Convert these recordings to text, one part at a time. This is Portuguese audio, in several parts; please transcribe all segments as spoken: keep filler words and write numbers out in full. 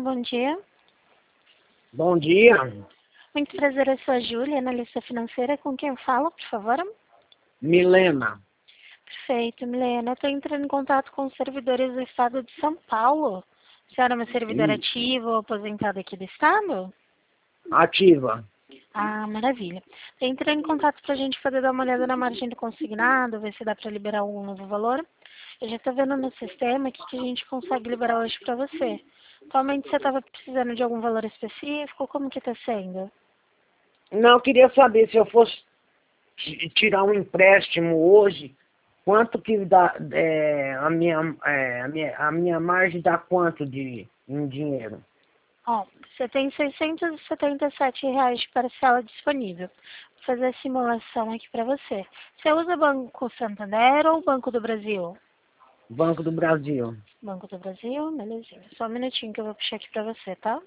bom dia. Bom dia, Muito prazer, eu sou a Júlia, analista financeira. Com quem eu falo, por favor? Milena. Perfeito, Milena. Eu estou entrando em contato com os servidores do estado de São Paulo. A senhora é uma servidora Hum, ativa ou aposentada aqui do estado? Ativa. Ah, maravilha. Estou entrando em contato para a gente poder dar uma olhada na margem do consignado, ver se dá para liberar um novo valor. Eu já estou vendo no sistema o que que a gente consegue liberar hoje para você. Atualmente você estava precisando de algum valor específico? Como que está sendo? Não, eu queria saber se eu fosse ti- tirar um empréstimo hoje, quanto que dá, é, a, minha, é, a, minha, a minha margem dá quanto de, em dinheiro? Ó, você tem seiscentos e setenta e sete reais de parcela disponível. Vou fazer a simulação aqui para você. Você usa Banco Santander ou Banco do Brasil? Banco do Brasil. Banco do Brasil, belezinha. Só um minutinho que eu vou puxar aqui para você, tá?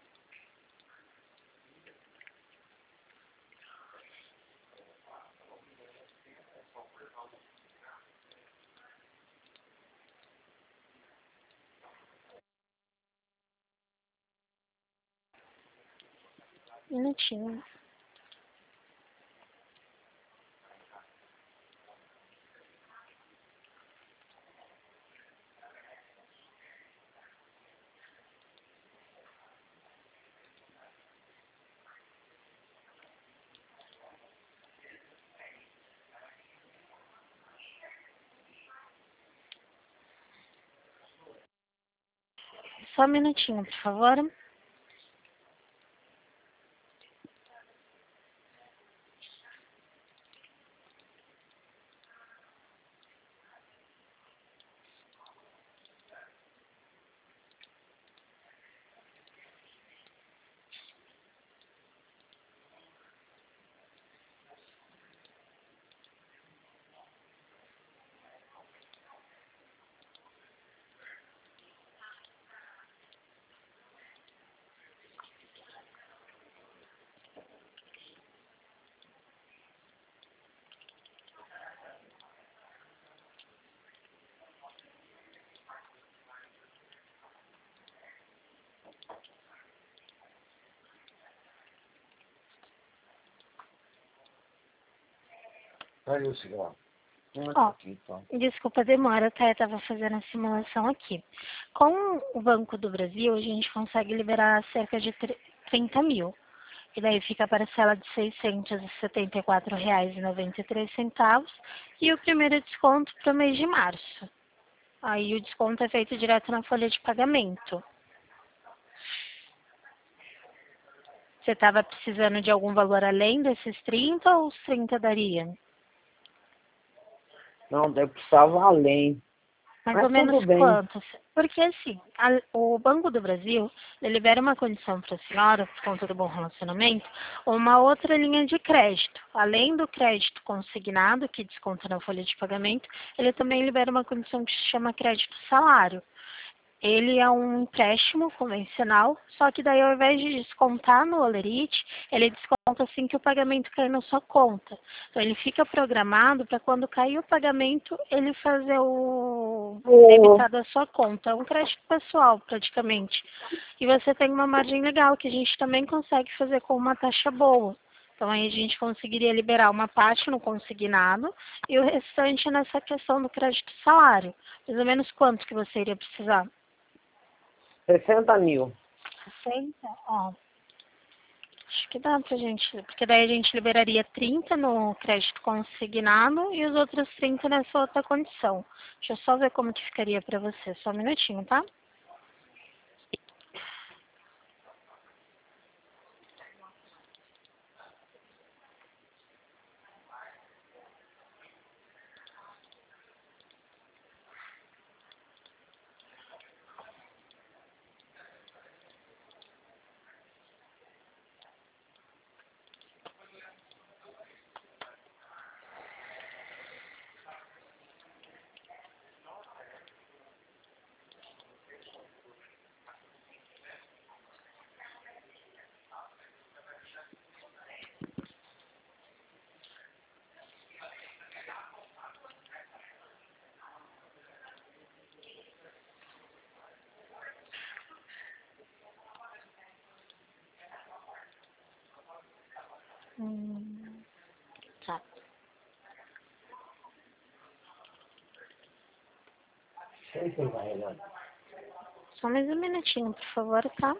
Um minutinho. Só um minutinho, por favor. Olha o cigarro. Ó, desculpa a demora, tá? Eu tava fazendo a simulação aqui. Com o Banco do Brasil, a gente consegue liberar cerca de trinta mil. E daí fica a parcela de seiscentos e setenta e quatro reais e noventa e três centavos e o primeiro desconto para o mês de março. Aí o desconto é feito direto na folha de pagamento. Você estava precisando de algum valor além desses trinta ou os trinta daria? Não, deve precisar além. Mais ou Mas menos tudo bem. quantos? Porque assim, a- o Banco do Brasil, ele libera uma condição para a senhora, por conta do bom relacionamento, uma outra linha de crédito. Além do crédito consignado, que desconta na folha de pagamento, ele também libera uma condição que se chama crédito salário. Ele é um empréstimo convencional, só que daí ao invés de descontar no Olerite, ele desconta assim que o pagamento cair na sua conta. Então ele fica programado para quando cair o pagamento, ele fazer o Oh, debitar da sua conta. É um crédito pessoal, praticamente. E você tem uma margem legal, que a gente também consegue fazer com uma taxa boa. Então aí a gente conseguiria liberar uma parte no consignado e o restante nessa questão do crédito salário. Mais ou menos quanto que você iria precisar? sessenta mil. sessenta? Ó, acho que dá pra gente, porque daí a gente liberaria trinta no crédito consignado e os outros trinta nessa outra condição. Deixa eu só ver como que ficaria pra você, só um minutinho, tá? Hum, tá. Sempre vai, né? Só mais um minutinho, por favor, tá?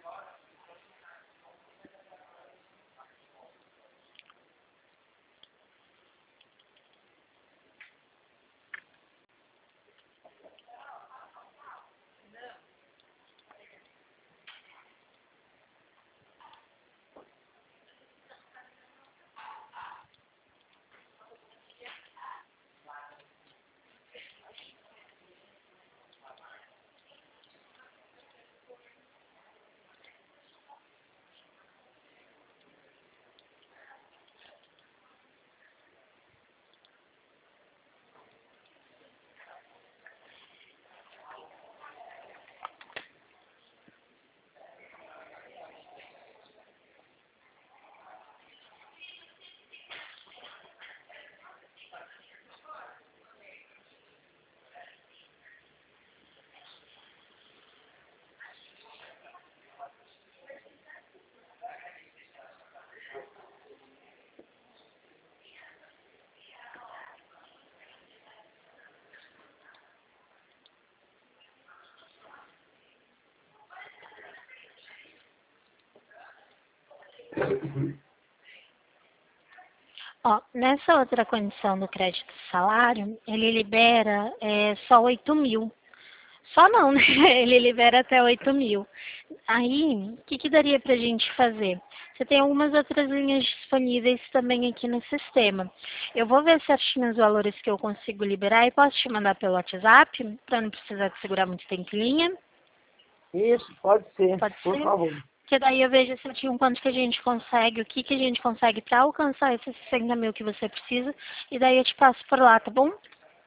Ó, nessa outra condição do crédito salário, ele libera é, só oito mil. Só não, né? Ele libera até oito mil. Aí, o que, que daria pra gente fazer? Você tem algumas outras linhas disponíveis também aqui no sistema. Eu vou ver certinho os valores que eu consigo liberar e posso te mandar pelo WhatsApp, para não precisar de segurar muito tempo em linha. Isso, pode ser, Pode por ser? favor. Porque daí eu vejo certinho quanto que a gente consegue, o que, que a gente consegue para alcançar esses sessenta mil que você precisa, e daí eu te passo por lá, tá bom?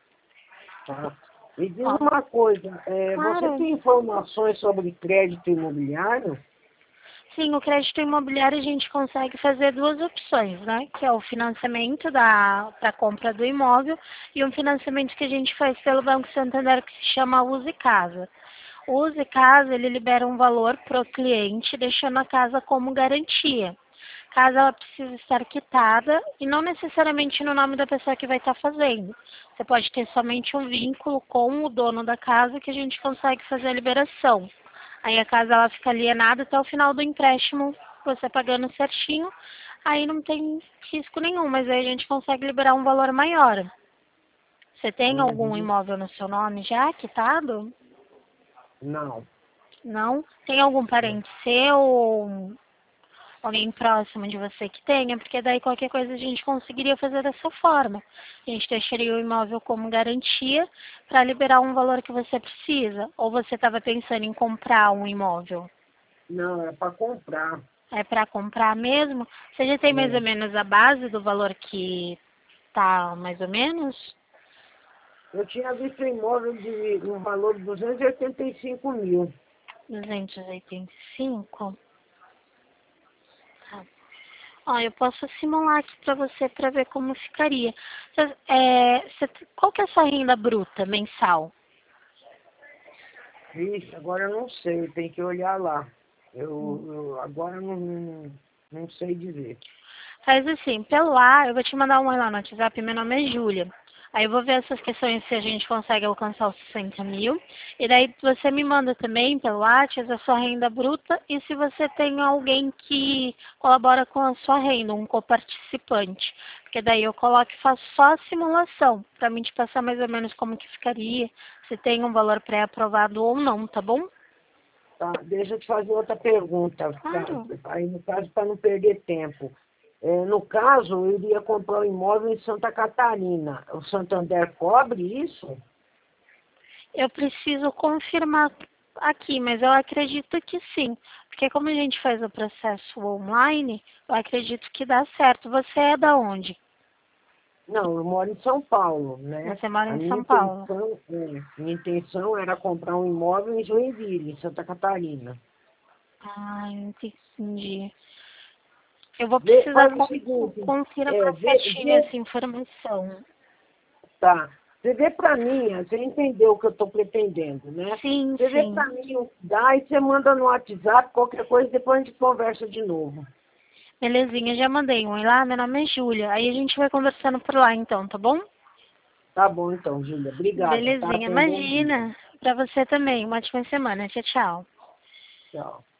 Tá. Me diz Ó, uma coisa, é, você claro. tem informações sobre crédito imobiliário? Sim, o crédito imobiliário a gente consegue fazer duas opções, né? Que é o financiamento da para compra do imóvel e um financiamento que a gente faz pelo Banco Santander que se chama Use Casa. O Use Casa, ele libera um valor para o cliente, deixando a casa como garantia. Caso ela precise estar quitada e não necessariamente no nome da pessoa que vai estar fazendo. Você pode ter somente um vínculo com o dono da casa que a gente consegue fazer a liberação. Aí a casa ela fica alienada até o final do empréstimo, você pagando certinho, aí não tem risco nenhum, mas aí a gente consegue liberar um valor maior. Você tem algum Uhum. imóvel no seu nome já quitado? Não. Não? Tem algum parente seu ou alguém próximo de você que tenha? Porque daí qualquer coisa a gente conseguiria fazer dessa forma. A gente deixaria o imóvel como garantia para liberar um valor que você precisa. Ou você estava pensando em comprar um imóvel? Não, é para comprar. É para comprar mesmo? Você já tem mais ou É. menos a base do valor que tá mais ou menos? Eu tinha visto um imóvel de um valor de duzentos e oitenta e cinco mil. duzentos e oitenta e cinco? Tá. Ó, eu posso simular aqui para você para ver como ficaria. Cê- é, cê- qual que é a sua renda bruta mensal? Vixe, agora eu não sei, tem que olhar lá. Eu, eu agora eu não, não, não sei dizer. Faz assim, pelo ar, eu vou te mandar um oi lá no WhatsApp, meu nome é Júlia. Aí eu vou ver essas questões se a gente consegue alcançar os sessenta mil. E daí você me manda também pelo WhatsApp a sua renda bruta e se você tem alguém que colabora com a sua renda, um coparticipante. Porque daí eu coloco e faço só a simulação, para mim te passar mais ou menos como que ficaria, se tem um valor pré-aprovado ou não, tá bom? Tá, deixa eu te fazer outra pergunta, pra, Claro. aí no caso para não perder tempo. É, no caso, eu iria comprar um imóvel em Santa Catarina. O Santander cobre isso? Eu preciso confirmar aqui, mas eu acredito que sim. Porque como a gente faz o processo online, eu acredito que dá certo. Você é da onde? Não, eu moro em São Paulo, né? Você mora A em minha São Paulo. intenção, é, minha intenção era comprar um imóvel em Joinville, em Santa Catarina. Ah, entendi. Eu vou Vê, precisar faz o con- seguinte, é, confirmar vê, certinho vê, essa informação. tá. Você vê para mim, você entendeu o que eu estou pretendendo, né? Sim, Você vê sim. para mim o que dá e você manda no WhatsApp, qualquer coisa, depois a gente conversa de novo. Belezinha, já mandei um oi lá, meu nome é Júlia. Aí a gente vai conversando por lá então, tá bom? Tá bom então, Júlia. Obrigada, tá? Belezinha, Tenha um bom dia. imagina. Pra você também, uma ótima semana. Tchau, tchau. Tchau.